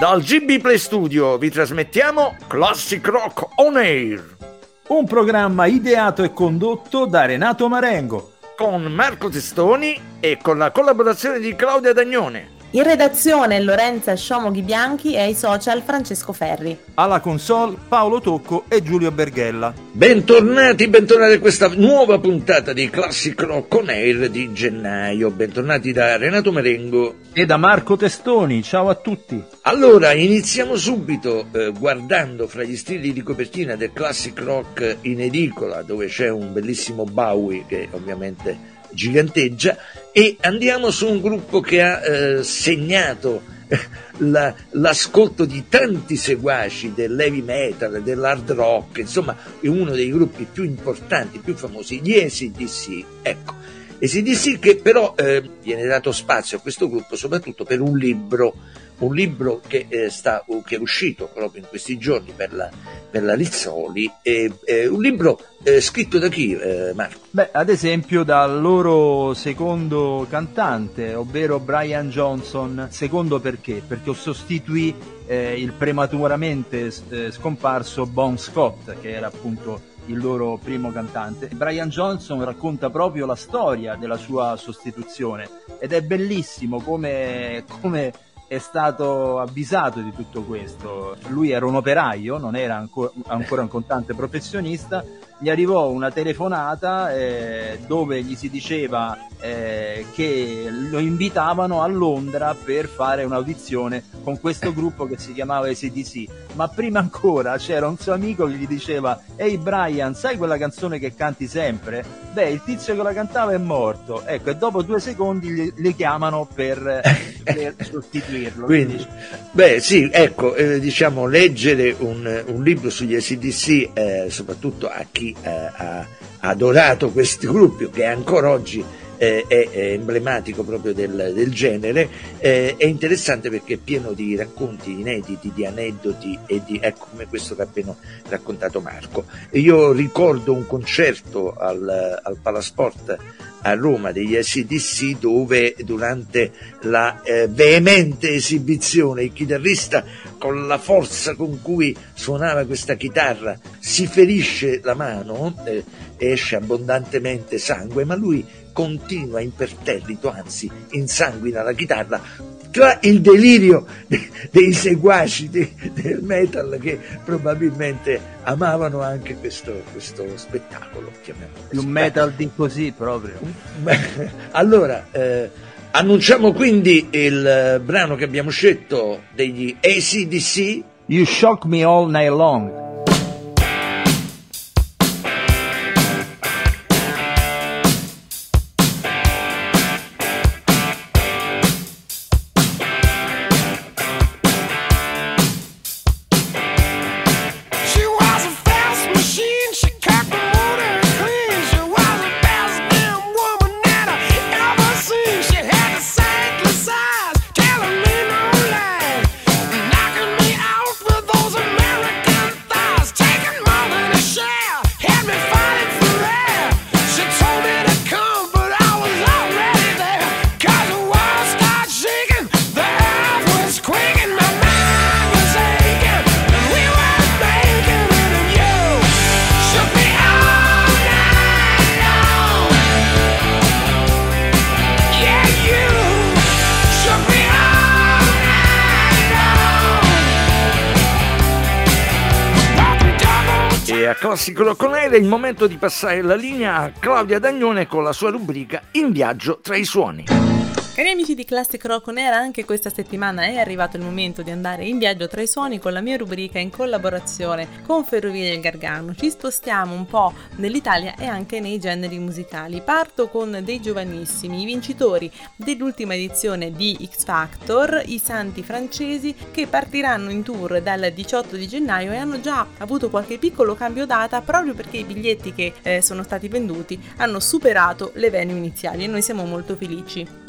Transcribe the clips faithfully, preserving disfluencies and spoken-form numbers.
Dal G B Play Studio vi trasmettiamo Classic Rock On Air, un programma ideato e condotto da Renato Marengo, con Marco Testoni e con la collaborazione di Claudia Dagnone. In redazione Lorenza Sciomoghi Bianchi e ai social Francesco Ferri. Alla console Paolo Tocco e Giulio Berghella. Bentornati, bentornati a questa nuova puntata di Classic Rock On Air di gennaio. Bentornati da Renato Marengo e da Marco Testoni. Ciao a tutti. Allora, iniziamo subito eh, guardando fra gli stili di copertina del Classic Rock in edicola, dove c'è un bellissimo Bowie che ovviamente giganteggia, e andiamo su un gruppo che ha eh, segnato eh, la, l'ascolto di tanti seguaci dell'heavy metal, dell'hard rock, insomma è uno dei gruppi più importanti, più famosi, gli A C D C. Ecco, A C D C che però eh, viene dato spazio a questo gruppo soprattutto per un libro, un libro che, eh, sta, che è uscito proprio in questi giorni per la, per la Rizzoli, e, eh, un libro eh, scritto da chi, eh, Marco? Beh, ad esempio dal loro secondo cantante, ovvero Brian Johnson. Secondo perché? Perché sostituì eh, il prematuramente eh, scomparso Bon Scott, che era appunto il loro primo cantante. Brian Johnson racconta proprio la storia della sua sostituzione ed è bellissimo come... come è stato avvisato di tutto questo. Lui era un operaio, non era ancora, ancora un cantante professionista. Gli arrivò una telefonata eh, dove gli si diceva eh, che lo invitavano a Londra per fare un'audizione con questo gruppo che si chiamava A C D C, ma prima ancora c'era un suo amico che gli diceva: ehi Brian, sai quella canzone che canti sempre? Beh, il tizio che la cantava è morto. Ecco, e dopo due secondi li, li chiamano per, per sostituirlo. Quindi, quindi, beh sì, ecco, eh, diciamo, leggere un, un libro sugli A C D C, eh, soprattutto a chi eh, ha adorato questi gruppi, che ancora oggi eh, è, è emblematico proprio del, del genere, eh, è interessante perché è pieno di racconti inediti, di aneddoti e di, ecco, come questo che ha appena raccontato Marco. Io ricordo un concerto al, al Palasport a Roma degli A C D C, dove durante la eh, veemente esibizione il chitarrista, con la forza con cui suonava questa chitarra, si ferisce la mano, eh, esce abbondantemente sangue, ma lui continua imperterrito, anzi insanguina la chitarra, tra il delirio de- dei seguaci de- del metal, che probabilmente amavano anche questo, questo spettacolo. Più metal di così proprio. Allora, eh, annunciamo quindi il eh, brano che abbiamo scelto degli A C D C, You Shock Me All Night Long. Classico Rock On Air, è il momento di passare la linea a Claudia Dagnone con la sua rubrica In viaggio tra i suoni. Cari amici di Classic Rock On Air, anche questa settimana è arrivato il momento di andare in viaggio tra i suoni con la mia rubrica in collaborazione con Ferrovie del Gargano. Ci spostiamo un po' nell'Italia e anche nei generi musicali. Parto con dei giovanissimi, i vincitori dell'ultima edizione di X Factor, i Santi francesi, che partiranno in tour dal diciotto di gennaio e hanno già avuto qualche piccolo cambio data proprio perché i biglietti che eh, sono stati venduti hanno superato le venue iniziali e noi siamo molto felici. Infatti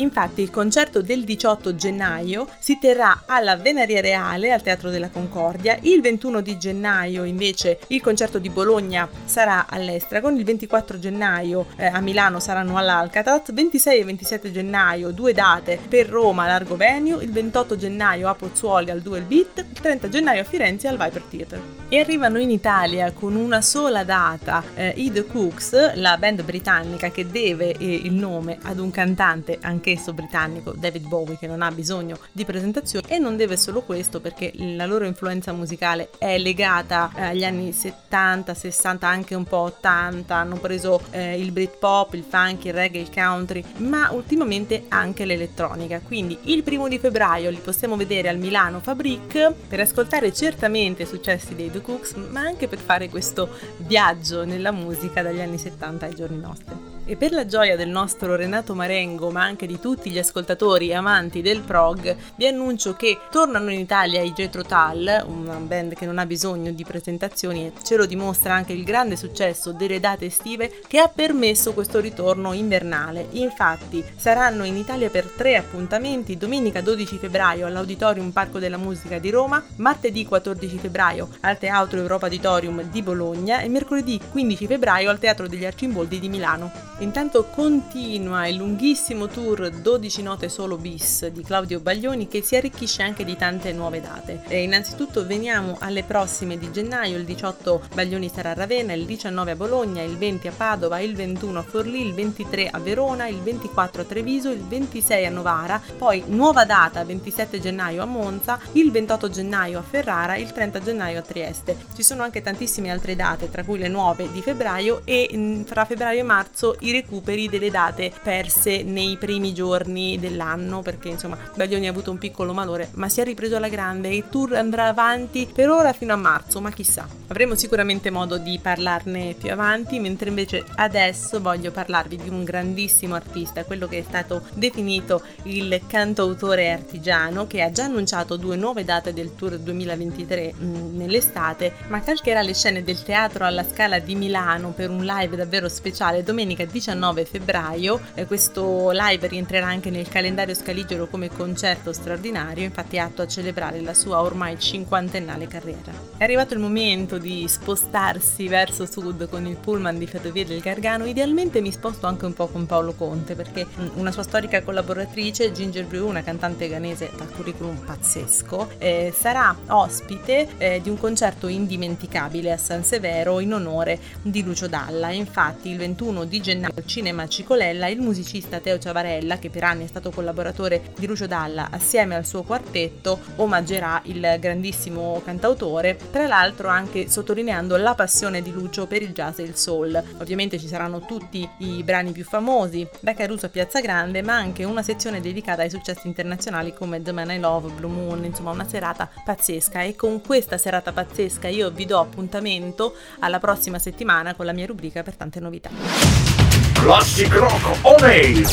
il concerto del diciotto gennaio si terrà alla Venaria Reale al Teatro della Concordia, il ventuno di gennaio invece il concerto di Bologna sarà all'Estragon, il ventiquattro gennaio eh, a Milano saranno all'Alcatraz, ventisei e ventisette gennaio due date per Roma Largo Venue, il ventotto gennaio a Pozzuoli al Dual Beat, il trenta gennaio a Firenze al Viper Theatre. E arrivano in Italia con una sola data eh, i The Cooks, la band britannica che deve eh, il nome ad un cantante anch'esso britannico, David Bowie, che non ha bisogno di presentazioni, e non deve solo questo perché la loro influenza musicale è legata eh, agli anni settanta, sessanta, anche un po' ottanta, hanno preso eh, il Britpop, il funk, il reggae, il country, ma ultimamente anche l'elettronica. Quindi il primo di febbraio li possiamo vedere al Milano Fabric per ascoltare certamente i successi dei The Cooks, ma anche per fare questo viaggio nella musica dagli anni settanta ai giorni nostri. E per la gioia del nostro Renato Marengo, ma anche di tutti gli ascoltatori amanti del prog, vi annuncio che tornano in Italia i Jethro Tull, una band che non ha bisogno di presentazioni, e ce lo dimostra anche il grande successo delle date estive che ha permesso questo ritorno invernale. Infatti saranno in Italia per tre appuntamenti: domenica dodici febbraio all'Auditorium Parco della Musica di Roma, martedì quattordici febbraio al Teatro Europa Auditorium di Bologna e mercoledì quindici febbraio al Teatro degli Arcimboldi di Milano. Intanto continua il lunghissimo tour dodici note solo bis di Claudio Baglioni, che si arricchisce anche di tante nuove date. E innanzitutto veniamo alle prossime di gennaio: il diciotto Baglioni sarà a Ravenna, il diciannove a Bologna, il venti a Padova, il ventuno a Forlì, il ventitré a Verona, il ventiquattro a Treviso, il ventisei a Novara, poi nuova data ventisette gennaio a Monza, il ventotto gennaio a Ferrara, il trenta gennaio a Trieste. Ci sono anche tantissime altre date, tra cui le nuove di febbraio e fra febbraio e marzo i recuperi delle date perse nei primi giorni dell'anno, perché insomma Baglioni ha avuto un piccolo malore, ma si è ripreso alla grande. Il tour andrà avanti per ora fino a marzo, ma chissà, avremo sicuramente modo di parlarne più avanti, mentre invece adesso voglio parlarvi di un grandissimo artista, quello che è stato definito il cantautore artigiano, che ha già annunciato due nuove date del tour duemilaventitré mh, nell'estate, ma calcherà le scene del Teatro alla Scala di Milano per un live davvero speciale domenica diciannove febbraio. Eh, questo live rientrerà anche nel calendario scaligero come concerto straordinario, infatti è atto a celebrare la sua ormai cinquantennale carriera. È arrivato il momento di spostarsi verso sud con il pullman di Ferrovie del Gargano. Idealmente mi sposto anche un po' con Paolo Conte, perché una sua storica collaboratrice, Ginger Brew, una cantante ghanese dal curriculum pazzesco, eh, sarà ospite eh, di un concerto indimenticabile a San Severo in onore di Lucio Dalla. Infatti il ventuno di gennaio al Cinema Cicolella il musicista Teo Ciavarella, che per anni è stato collaboratore di Lucio Dalla, assieme al suo quartetto omaggerà il grandissimo cantautore, tra l'altro anche sottolineando la passione di Lucio per il jazz e il soul. Ovviamente ci saranno tutti i brani più famosi, da Caruso a Piazza Grande, ma anche una sezione dedicata ai successi internazionali come The Man I Love, Blue Moon, insomma una serata pazzesca. E con questa serata pazzesca io vi do appuntamento alla prossima settimana con la mia rubrica per tante novità. Classic Rock On Air.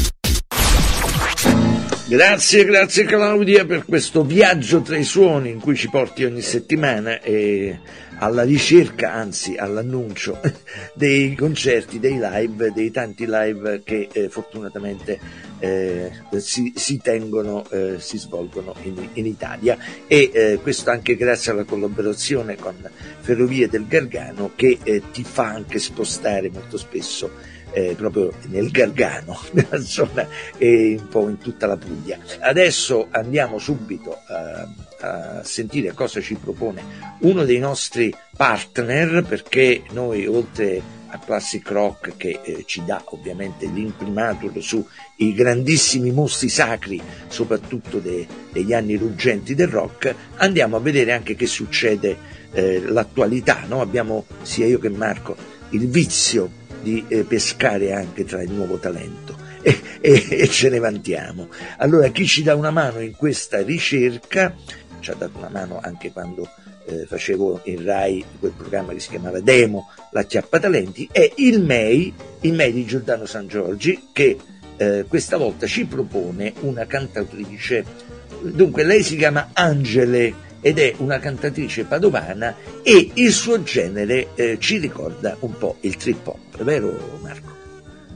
Grazie, grazie Claudia per questo viaggio tra i suoni in cui ci porti ogni settimana e alla ricerca, anzi all'annuncio dei concerti, dei live, dei tanti live che eh, fortunatamente eh, si, si tengono, eh, si svolgono in, in Italia, e eh, questo anche grazie alla collaborazione con Ferrovie del Gargano, che eh, ti fa anche spostare molto spesso Eh, proprio nel Gargano, nella zona e un po' in tutta la Puglia. Adesso andiamo subito a, a sentire cosa ci propone uno dei nostri partner, perché noi, oltre a Classic Rock che eh, ci dà ovviamente l'imprimatur su i grandissimi mostri sacri, soprattutto de, degli anni ruggenti del rock, andiamo a vedere anche che succede eh, l'attualità, no? Abbiamo, sia io che Marco, il vizio di eh, pescare anche tra il nuovo talento e, e, e ce ne vantiamo. Allora, chi ci dà una mano in questa ricerca, ci ha dato una mano anche quando eh, facevo in Rai quel programma che si chiamava Demo, la Chiappatalenti, è il M E I, il M E I di Giordano San Giorgi, che eh, questa volta ci propone una cantautrice. Dunque, lei si chiama Angele ed è una cantatrice padovana e il suo genere eh, ci ricorda un po' il trip hop, vero Marco?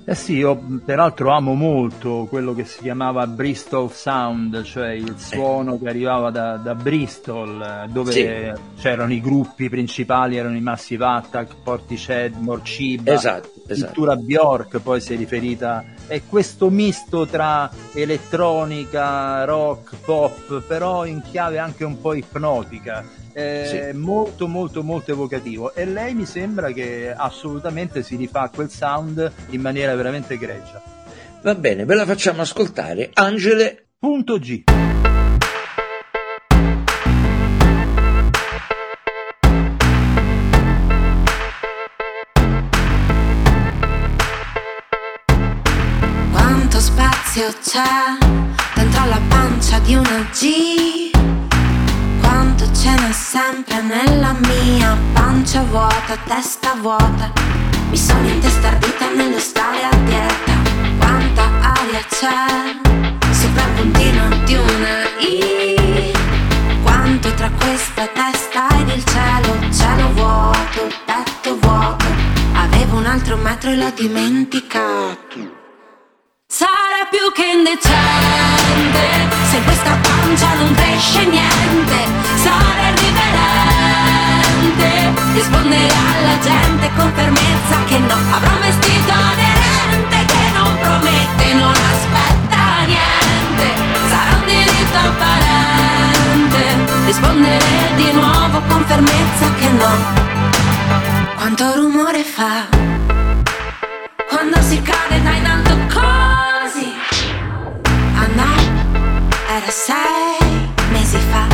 Eh sì, io peraltro amo molto quello che si chiamava Bristol Sound, cioè il suono eh. che arrivava da, da Bristol, dove sì. c'erano i gruppi principali, erano i Massive Attack, Portishead, Morciba, esatto, esatto. Cultura Bjork poi si è riferita, è questo misto tra elettronica, rock, pop, però in chiave anche un po' ipnotica. È sì. molto molto molto evocativo, e lei mi sembra che assolutamente si rifà quel sound in maniera veramente egregia. Va bene, ve la facciamo ascoltare. Angele punto G. Quanto spazio c'è dentro la pancia di una G? Quanto ce n'è sempre nella mia pancia vuota, testa vuota. Mi sono intestardita nello stare a dieta. Quanta aria c'è sopra il puntino di una I? Quanto tra questa testa ed il cielo, cielo vuoto, petto vuoto. Avevo un altro metro e l'ho dimenticato. Sarà più che indecente se questa pancia non cresce niente. Sarà irriverente rispondere alla gente con fermezza che no. Avrò un vestito aderente che non promette, non aspetta niente. Sarà un diritto apparente rispondere di nuovo con fermezza che no. Quanto rumore fa quando si cade da in alto così? Ah no, era sei mesi fa.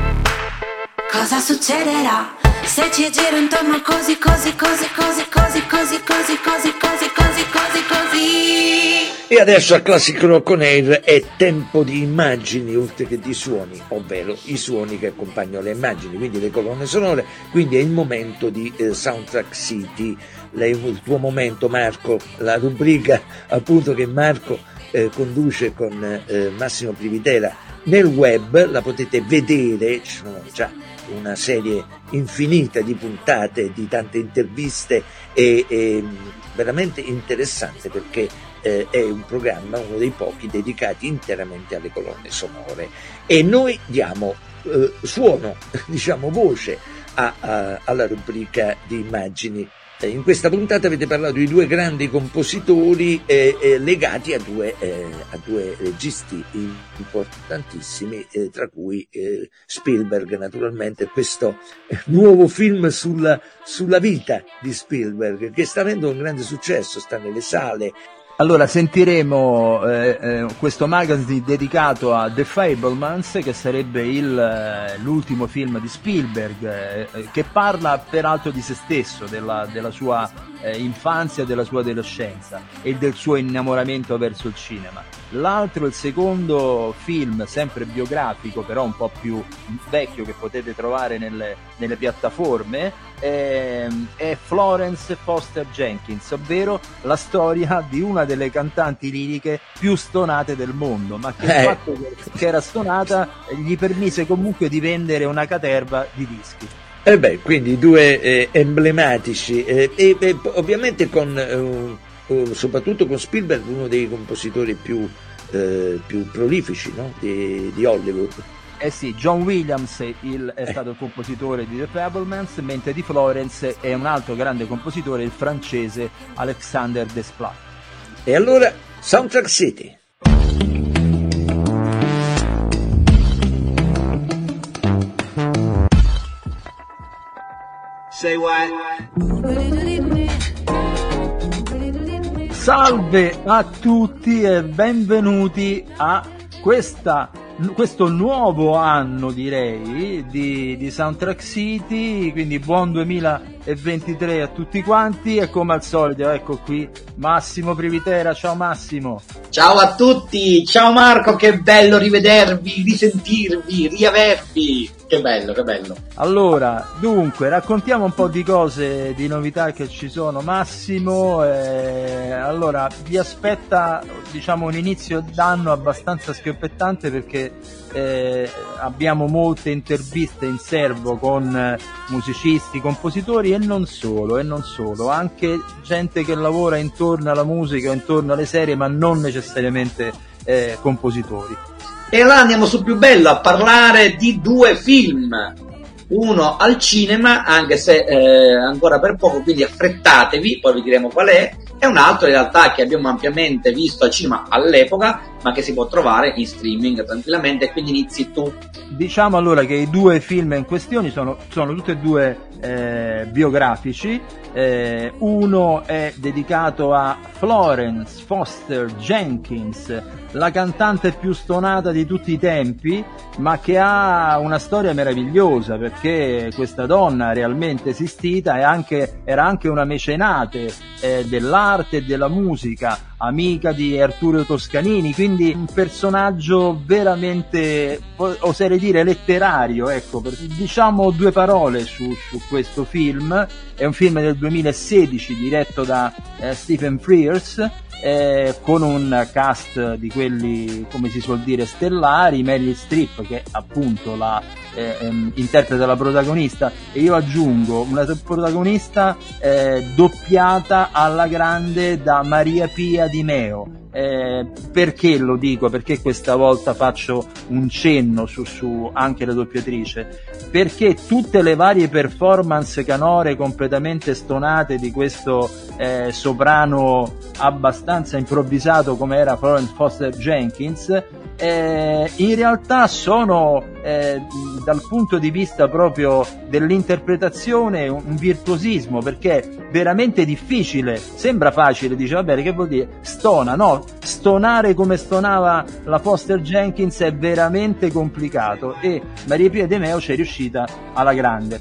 Cosa succederà se ci giro intorno così, così, così, così, così, così, così, così, così, così, così, così? E adesso a Classic Rock On Air è tempo di immagini oltre che di suoni, ovvero i suoni che accompagnano le immagini, quindi le colonne sonore. Quindi è il momento di eh, Soundtrack City. Lei, il tuo momento, Marco, la rubrica appunto che Marco eh, conduce con eh, Massimo Privitera nel web, la potete vedere, ci sono già una serie infinita di puntate, di tante interviste, e, e veramente interessante perché eh, è un programma, uno dei pochi, dedicati interamente alle colonne sonore, e noi diamo eh, suono, diciamo voce a, a, alla rubrica di immagini. In questa puntata avete parlato di due grandi compositori eh, eh, legati a due, eh, a due registi importantissimi, eh, tra cui eh, Spielberg, naturalmente, questo eh, nuovo film sulla, sulla vita di Spielberg, che sta avendo un grande successo, sta nelle sale. Allora sentiremo eh, eh, questo magazine dedicato a The Fabelmans, che sarebbe il, eh, l'ultimo film di Spielberg, eh, che parla peraltro di se stesso, della, della sua eh, infanzia, della sua adolescenza e del suo innamoramento verso il cinema. L'altro, il secondo film, sempre biografico, però un po' più vecchio, che potete trovare nelle, nelle piattaforme, è, è Florence Foster Jenkins, ovvero la storia di una delle cantanti liriche più stonate del mondo, ma che il eh. fatto che era stonata gli permise comunque di vendere una caterva di dischi. E eh beh, quindi due eh, emblematici, eh, e, e ovviamente con eh, uh, soprattutto con Spielberg, uno dei compositori più, eh, più prolifici, no? di, di Hollywood. Eh sì, John Williams il, è stato il compositore di The Fabelmans, mentre di Florence è un altro grande compositore, il francese Alexander Desplat. E allora, Soundtrack City. Say what? Salve a tutti e benvenuti a questa, questo nuovo anno, direi, di, di Soundtrack City, quindi buon duemilaventitré a tutti quanti, e come al solito ecco qui Massimo Privitera. Ciao Massimo. Ciao a tutti, ciao Marco, che bello rivedervi, risentirvi, riavervi. Che bello, che bello. Allora, dunque, raccontiamo un po' di cose, di novità che ci sono. Massimo, eh, allora, vi aspetta, diciamo, un inizio d'anno abbastanza schioppettante perché eh, abbiamo molte interviste in serbo con eh, musicisti, compositori e non solo, e non solo, anche gente che lavora intorno alla musica, intorno alle serie, ma non necessariamente eh, compositori. E allora andiamo sul più bello, a parlare di due film, uno al cinema, anche se eh, ancora per poco, quindi affrettatevi, poi vi diremo qual è, e un altro in realtà che abbiamo ampiamente visto al cinema all'epoca, ma che si può trovare in streaming tranquillamente, quindi inizi tu. Diciamo allora che i due film in questione sono, sono tutti e due eh, biografici. Eh, uno è dedicato a Florence Foster Jenkins, la cantante più stonata di tutti i tempi, ma che ha una storia meravigliosa, perché questa donna realmente esistita è anche, era anche una mecenate eh, dell'arte e della musica, amica di Arturo Toscanini, quindi un personaggio veramente, oserei dire, letterario, ecco. Diciamo due parole su, su questo film. È un film del duemilasedici diretto da eh, Stephen Frears, eh, con un cast di quelli, come si suol dire, stellari. Meryl Streep, che appunto la eh, ehm, interpreta la protagonista, e io aggiungo una protagonista eh, doppiata alla grande da Maria Pia Di Meo. Eh, perché lo dico? Perché questa volta faccio un cenno su, su anche la doppiatrice? Perché tutte le varie performance canore completamente stonate di questo eh, soprano abbastanza improvvisato come era Florence Foster Jenkins, eh, in realtà sono eh, dal punto di vista proprio dell'interpretazione un, un virtuosismo, perché è veramente difficile. Sembra facile, dice va bene, che vuol dire? Stona, no? Stonare come stonava la Foster Jenkins è veramente complicato, e Maria Pia De Meo ci è riuscita alla grande.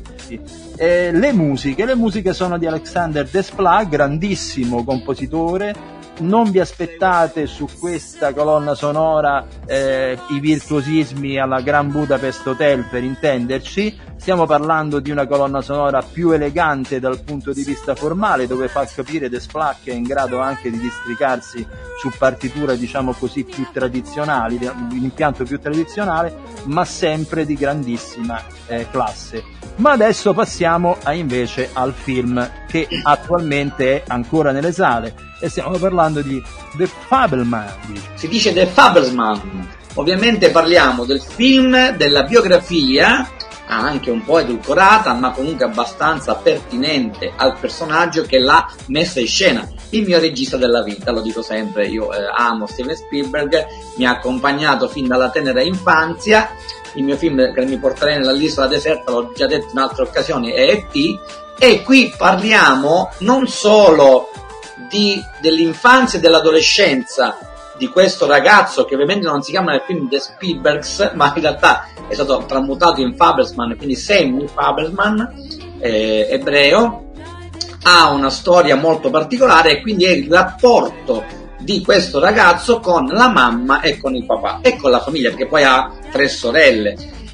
Eh, le musiche, le musiche sono di Alexander Desplat, grandissimo compositore. Non vi aspettate su questa colonna sonora eh, i virtuosismi alla Grand Budapest Hotel, per intenderci. Stiamo parlando di una colonna sonora più elegante dal punto di vista formale, dove fa capire Desplat che è in grado anche di districarsi su partiture, diciamo così, più tradizionali, un impianto più tradizionale, ma sempre di grandissima eh, classe. Ma adesso passiamo a, invece al film che attualmente è ancora nelle sale, e stiamo parlando di The Fabelman. Si dice The Fabelman. Ovviamente parliamo del film, della biografia, anche un po' edulcorata, ma comunque abbastanza pertinente al personaggio che l'ha messa in scena. Il mio regista della vita, lo dico sempre, io eh, amo Steven Spielberg, mi ha accompagnato fin dalla tenera infanzia. Il mio film che mi porterei nell'isola deserta, l'ho già detto in altre occasioni, è E T, e qui parliamo non solo di, dell'infanzia e dell'adolescenza di questo ragazzo, che ovviamente non si chiama nel film The Spielbergs, ma in realtà è stato tramutato in Fabelsman, quindi Samuel Fabelsman, eh, ebreo. Ha una storia molto particolare, e quindi è il rapporto di questo ragazzo con la mamma e con il papà e con la famiglia, perché poi ha tre sorelle.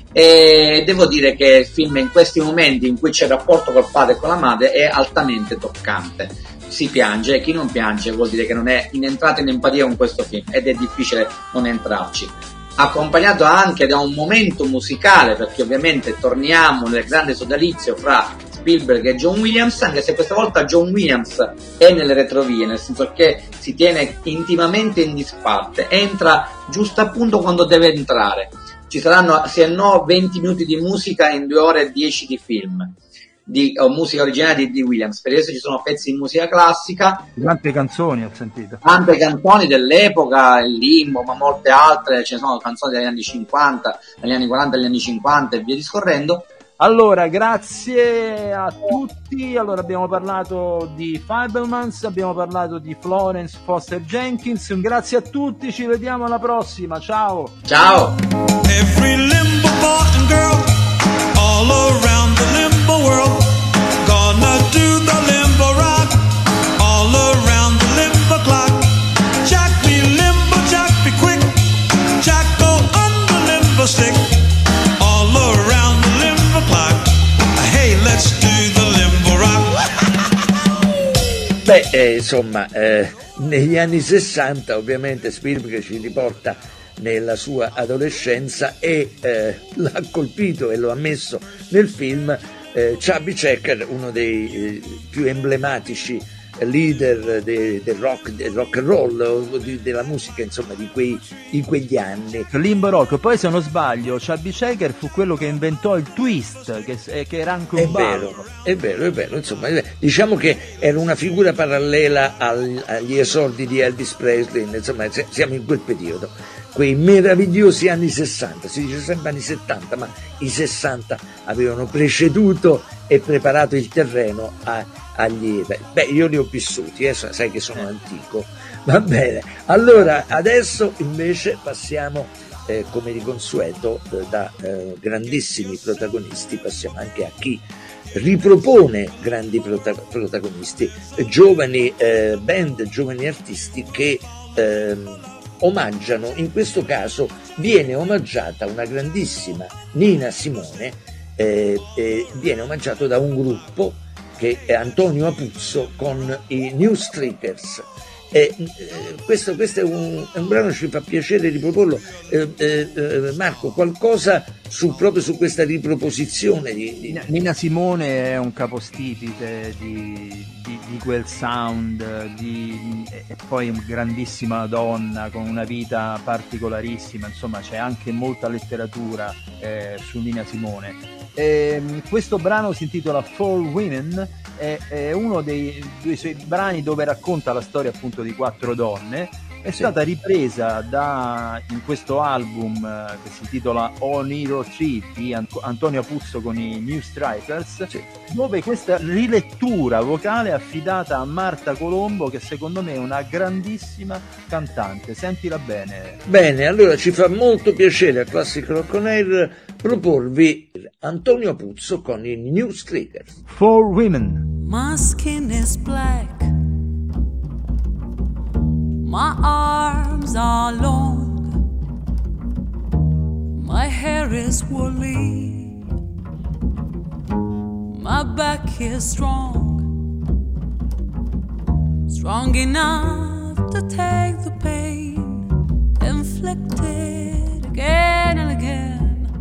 E devo dire che il film, in questi momenti in cui c'è il rapporto col padre e con la madre, è altamente toccante. Si piange, e chi non piange vuol dire che non è in entrato in empatia con questo film, ed è difficile non entrarci. Accompagnato anche da un momento musicale, perché ovviamente torniamo nel grande sodalizio fra Spielberg e John Williams, anche se questa volta John Williams è nelle retrovie, nel senso che si tiene intimamente in disparte, entra giusto appunto quando deve entrare. Ci saranno, se no, venti minuti di musica in due ore e dieci di film, di o musica originale di, di Williams. Per adesso ci sono pezzi di musica classica, tante canzoni ho sentito, tante canzoni dell'epoca, il Limbo, ma molte altre, ce ne sono canzoni degli anni cinquanta, dagli anni quaranta agli anni cinquanta e via discorrendo. Allora, grazie a tutti. Allora, abbiamo parlato di Fabelmans, abbiamo parlato di Florence Foster Jenkins. Grazie a tutti, ci vediamo alla prossima. Ciao. Ciao. Every limbo boy and girl all around the limbo world gonna do the limbo rock all around the limbo clock. Jack be limbo, Jack be quick, Jack go on the limbo stick all around the Beh, eh, insomma, eh, negli anni sessanta ovviamente Spielberg ci riporta nella sua adolescenza e eh, l'ha colpito e lo ha messo nel film eh, Chubby Checker, uno dei eh, più emblematici leader de, del rock, del rock and roll, o di, della musica, insomma, di quei, in quegli anni. Limbo Rock. Poi, se non sbaglio, Chubby Checker fu quello che inventò il twist, che, che era anche un è ballo. vero, è vero, è vero, insomma, è vero. Diciamo che era una figura parallela al, agli esordi di Elvis Presley, insomma, siamo in quel periodo, quei meravigliosi anni sessanta, si dice sempre anni settanta, ma i sessanta avevano preceduto e preparato il terreno a agli... Beh, io li ho vissuti, eh, sai che sono antico, va bene. Allora, adesso invece passiamo, eh, come di consueto, eh, da eh, grandissimi protagonisti, passiamo anche a chi ripropone grandi prota- protagonisti, eh, giovani eh, band, giovani artisti che eh, omaggiano, in questo caso viene omaggiata una grandissima Nina Simone, eh, eh, viene omaggiato da un gruppo che è Antonio Apuzzo con i New Streakers. Eh, eh, questo, questo è, un, è un brano, ci fa piacere riproporlo. Eh, eh, Marco, qualcosa su, proprio su questa riproposizione di, di... Nina Simone è un capostipite di, di, di quel sound, di, e poi una grandissima donna con una vita particolarissima, insomma c'è anche molta letteratura eh, su Nina Simone. Eh, questo brano si intitola Four Women, è, è uno dei, dei suoi brani dove racconta la storia appunto di quattro donne. È sì. stata ripresa da, in questo album eh, che si intitola On Hero tre di Ant- Antonio Apuzzo con i New Strikers, sì. dove questa rilettura vocale è affidata a Marta Colombo, che secondo me è una grandissima cantante. Sentila bene. Bene, allora ci fa molto piacere a Classic Rock On Air proporvi Antonio Apuzzo con i New Streakers. Four Women. My skin is black, my arms are long, my hair is woolly, my back is strong, strong enough to take the pain inflicted again and again.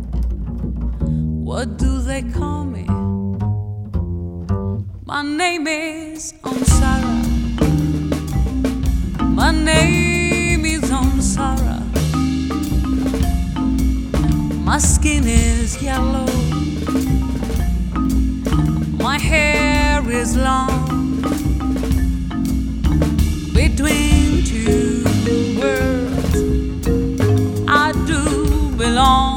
What do they call me? My name is Onsara. My name is Onsara. My skin is yellow. My hair is long. Between two worlds I do belong.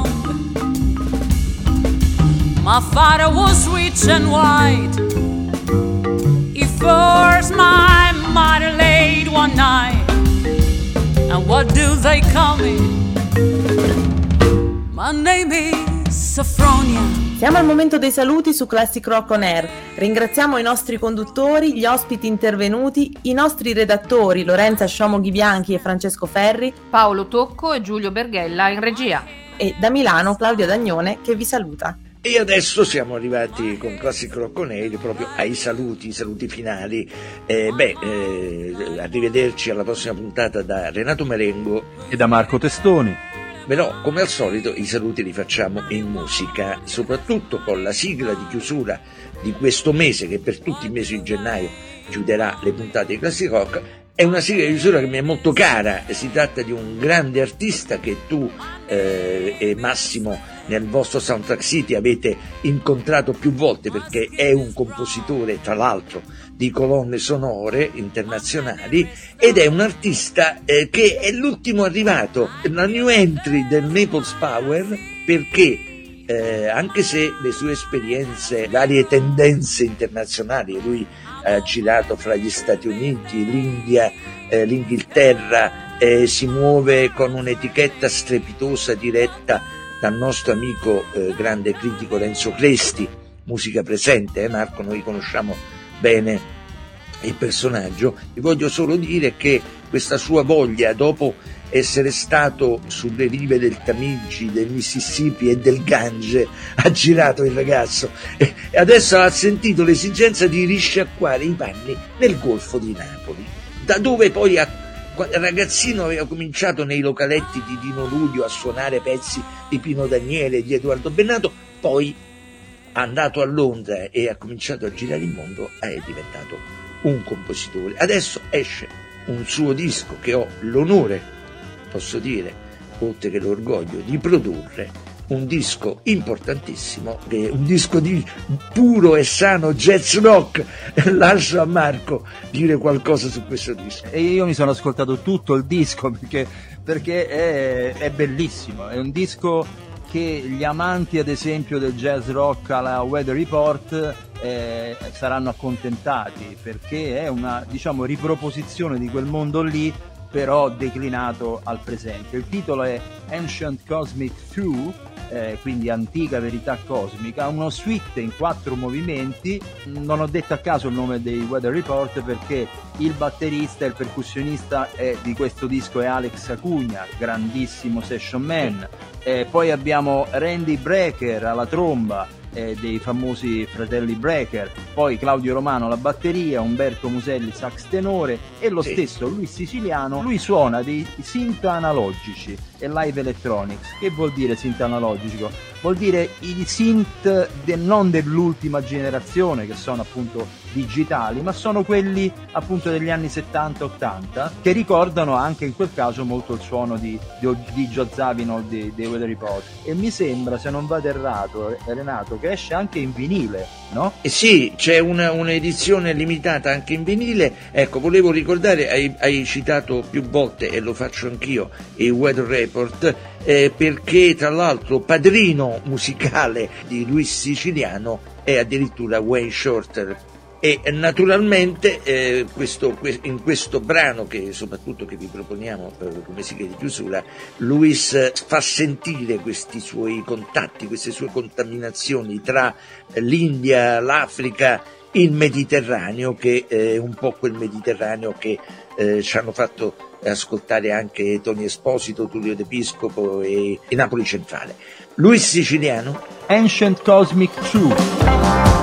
My father was rich and white. He forced my mother late one night. And what do they call me? My name is Sophronia. Siamo al momento dei saluti su Classic Rock On Air. Ringraziamo i nostri conduttori, gli ospiti intervenuti, i nostri redattori Lorenza Sciomoghi Bianchi e Francesco Ferri, Paolo Tocco e Giulio Berghella in regia, e da Milano Claudia Dagnone che vi saluta. E adesso siamo arrivati con Classic Rock On Air proprio ai saluti, i saluti finali. Eh, beh, eh, arrivederci alla prossima puntata da Renato Marengo e da Marco Testoni. Però, come al solito, i saluti li facciamo in musica, soprattutto con la sigla di chiusura di questo mese, che per tutti i mesi di gennaio chiuderà le puntate di Classic Rock. È una sigla di chiusura che mi è molto cara, si tratta di un grande artista che tu eh, e Massimo nel vostro Soundtrack City avete incontrato più volte, perché è un compositore, tra l'altro, di colonne sonore internazionali, ed è un artista eh, che è l'ultimo arrivato, la new entry del Naples Power, perché eh, anche se le sue esperienze, varie tendenze internazionali, lui ha girato fra gli Stati Uniti, l'India, eh, l'Inghilterra, eh, si muove con un'etichetta strepitosa diretta dal nostro amico eh, grande critico Renzo Cresti, musica presente, eh, Marco, noi conosciamo bene il personaggio. Vi voglio solo dire che questa sua voglia, dopo essere stato sulle rive del Tamigi, del Mississippi e del Gange, ha girato il ragazzo, e adesso ha sentito l'esigenza di risciacquare i panni nel Golfo di Napoli, da dove poi a ragazzino aveva cominciato nei localetti di Dino Ludio a suonare pezzi di Pino Daniele e di Edoardo Bennato, poi è andato a Londra e ha cominciato a girare il mondo, è diventato un compositore. Adesso esce un suo disco che ho l'onore, posso dire, oltre che l'orgoglio, di produrre, un disco importantissimo, che è un disco di puro e sano jazz rock. Lascio a Marco dire qualcosa su questo disco. E io mi sono ascoltato tutto il disco perché, perché è, è bellissimo, è un disco che gli amanti ad esempio del jazz rock alla Weather Report eh, saranno accontentati, perché è una, diciamo, riproposizione di quel mondo lì, però declinato al presente. Il titolo è Ancient Cosmic Two, eh, quindi antica verità cosmica, uno suite in quattro movimenti. Non ho detto a caso il nome dei Weather Report perché il batterista e il percussionista eh, di questo disco è Alex Acugna, grandissimo session man. Eh, poi abbiamo Randy Brecker alla tromba, eh, dei famosi fratelli Brecker, poi Claudio Romano alla batteria, Umberto Muselli sax tenore e lo sì. stesso Luis Siciliano. Lui suona dei synth analogici e live electronics. Che vuol dire synth analogico? Vuol dire i synth de, non dell'ultima generazione, che sono appunto digitali, ma sono quelli appunto degli anni settanta ottanta, che ricordano anche in quel caso molto il suono di, di, di Joe Zawinul dei, dei Weather Report. E mi sembra, se non vado errato, Renato, che esce anche in vinile, no? Eh sì, c'è una, un'edizione limitata anche in vinile. Ecco, volevo ricordare, hai, hai citato più volte, e lo faccio anch'io, i Weather Report, eh, perché tra l'altro padrino musicale di Luis Siciliano è addirittura Wayne Shorter. E naturalmente eh, questo, in questo brano, che soprattutto che vi proponiamo eh, come sigla di chiusura, Luis fa sentire questi suoi contatti, queste sue contaminazioni tra l'India, l'Africa, il Mediterraneo, che è un po' quel Mediterraneo che eh, ci hanno fatto ascoltare anche Tony Esposito, Tullio D'Episcopo e, e Napoli Centrale. Luis Siciliano, Ancient Cosmic Two.